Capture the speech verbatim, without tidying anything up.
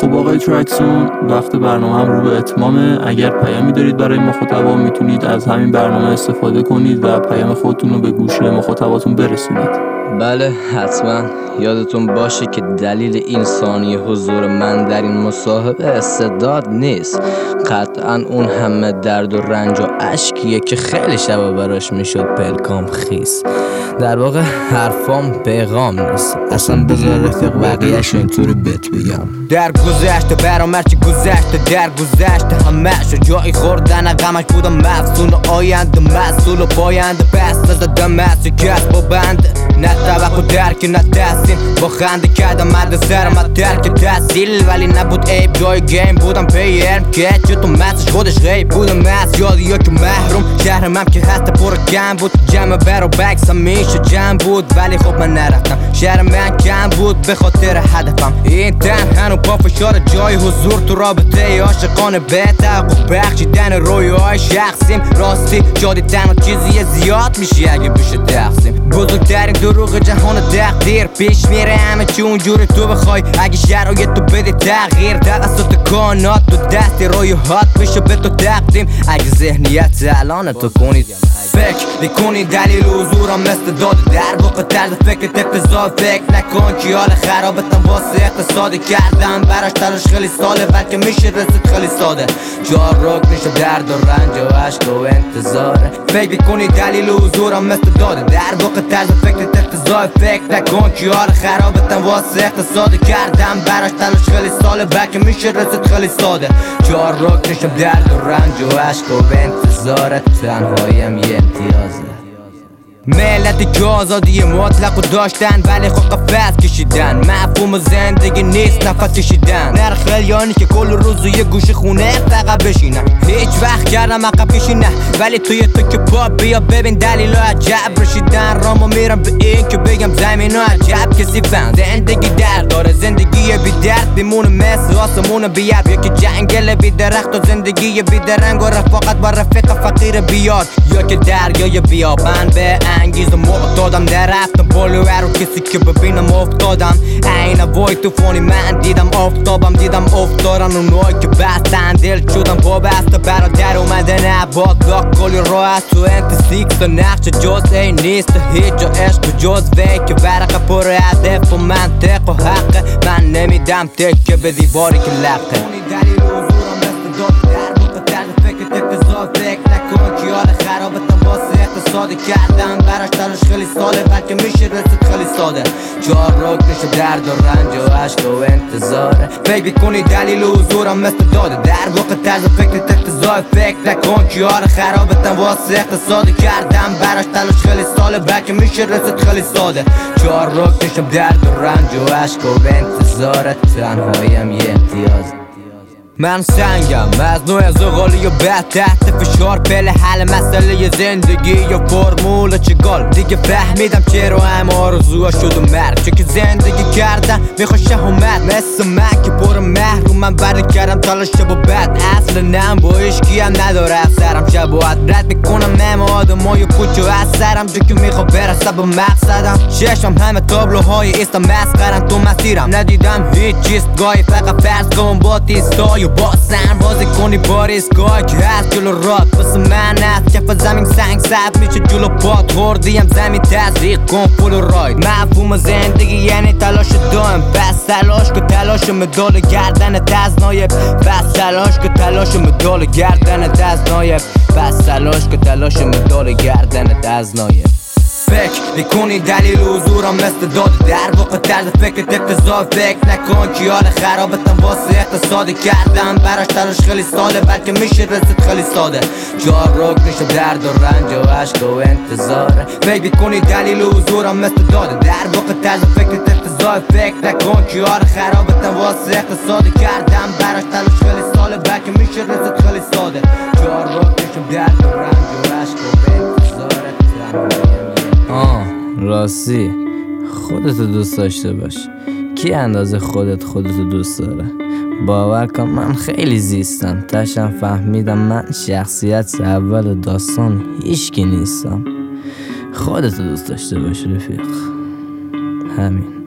خب آقای ترکسون، وقت برنامه هم رو به اتمامه. اگر پیامی دارید برای مخاطبا میتونید از همین برنامه استفاده کنید و پیام خودتون رو به گوش مخاطباتون برسونید. بله حتما. یادتون باشه که دلیل این ثانیه حضور من در این مصاحبه استعداد نیست، قطعا اون همه درد و رنج و اشکیه که خیلی شبا براش میشد پلکام خیس. در واقع حرفام پیغام نیست، اصلا بذار رفیق بقیه‌شو اینطوری بهت بگم. در گذشته برام هرچی گذشته در گذشته همه‌شو جایی خوردن غمش بودم مفصول آینده مسئول و پاینده پس زدم از کسب و بنده، نه توقع درک نه تحسین با خنده کردم مرد سرم از درک تحصیل، ولی نبود عیب جای گیم بودم پی علم که چطور مسش خودش غیب بودم از یادی یا که محروم شهرم هم که هست پر کم بود جمع بر و بکس همیشه جمع بود، ولی خب من نرفتم شهر من کم بود به خاطر هدفم. این تن هنو با فشار جای حضور تو رابطه عاشقانه به توقع بخشیدن رویاهای شخصیم، راستی شادی تنها چیزی زیاد میشه اگه بشه تقسیم. بزرگترین دروغ جهان تقدیر پیش میره همه چی اونجوری تو بخوای، اگه شرایط تو بده تغییر توسط کانات تو دستی رویات بشه به تو تقدیم. اگه ذهنیت الان تو کنید فکر میکنی دلیل حضورم مثل داده در واقع طرز فکر اقتضا فکر نکن که حال خرابتم واسه اقتصادی کردم براش تلاش خیلی ساله بلکه میشه رسید خیلی ساده. چهار رکنش درد و رنج و عشق و انتظاره. فکر میکنی دلیل حضورم مثل داده در واقع طرز فکر اقتضا فکر نکن که حال خرابتم واسه اقتصادی کردم براش تلاش خیلی ساله بلکه میشه رسید خیلی ساده. چهار رکنش درد و رنج و عشق و انتظاره. تنهاییم یه امتیازه. ملتی که آزادی مطلق رو داشتن ولی خود قفس کشیدن، مفهوم زندگی نیست نفس کشیدن. نر خیلیانی که کل روز یه گوشه خونه فقط بشینن، هیچ وقت کردم عقب کشینن، ولی توی تو که پا بیا ببین دلیل عجب رشیدن. رامو میرم به این که بگم زمین ها عجب کسی فن. زندگی درد داره زندگی بی درد بیمونه مثل آسمون بیاب یا که جنگل بی درخت و زندگی بی درنگ و رفاقت با رفیق فقیر بیاد یا که دریای بیابان به انگیز معتادم نرفتم بالو رو کسی که ببینم افتادم. این وای توفانی من دیدم آفتابم دیدم افتادن اونایی که بستن دل شدم با بسته برادر اومده نه با داک کلی راه از تو انت سیکس و نقش جز ای نیست هیچ جا عشق جز وی که ورقه پر هدف و منطق و حقه. من نمیدم تکه به دیواری که لقه. دلیل حضورم مثل داد در واقع طرز فکر اقتضا فکر نکن که حال خرابتم واسه اقتصادی کردم براش تلاش خیلی ساله بلکه میشه رسید خیلی ساده. چهار رکنش درد و رنج و عشق و انتظاره. فکر میکنی دلیل حضورم مثل داده در واقع طرز فکر اقتضا فکر نکن که حال خرابتم واسه اقتصادی کردم براش تلاش خیلی ساله بلکه میشه رسید خیلی ساده. چهار رکنش درد و رنج و عشق و انتظاره. تنهاییم یه امتیازه. من سنگم از نوع زغالی و بعد تحت فشار پله حل مسئله زندگی یا فرمول چگال دیگه فهمیدم چرا همه آرزوها شد و مرد چه که زندگی کردن میخوا شهامت مثل من که پر محروم من برد کردم تلاش و بد اصل نم با عشقی هم نداره افسرم شباعت رد میکنم نم آدمای پوچ و از سرم جو که میخوا برسه به مقصدم. چشمم همه تابلوهای ایستم مسخرم تو مسیرم ندیدم هیچ چیز گاهی فقط فرض کن با تیستای با سن بازی کنی باریسگاه که هست جلو رات بس من هست کف زمین سنگ سب میشه جلو پات خوردیم زمین تزریق کن فول راید. مفهوم زندگی یعنی تلاش دائم بس تلاش که تلاش مدال گردن تز نایب بس تلاش که تلاش مدال گردن تز نایب بس تلاش که تلاش مدال گردن تز نایب. فکر میکنی دلیل حضورم مثل داده در واقع طرز فکر اقتضا فکر نکن که حال خرابتم واسه اقتصادی کردم براش تلاش خیلی ساله بلکه میشه رسید خیلی ساده. چهار رکنش درد و رنج و عشق و انتظاره. فکر میکنی دلیل حضورم مثل داده در واقع طرز فکر اقتضا فکر نکن که حال خرابتم واسه اقتصادی کردم براش تلاش خیلی ساله بلکه میشه رسید خیلی ساده. چهار رکنش درد و رنج و عشق و انتظاره. آه راستی خودتو دوست داشته باش. کی اندازه خودت خودتو دوست داره؟ باور کن من خیلی زیستم تاشم فهمیدم من شخصیت اول داستان هیچکی نیستم. خودتو دوست داشته باش رفیق. همین.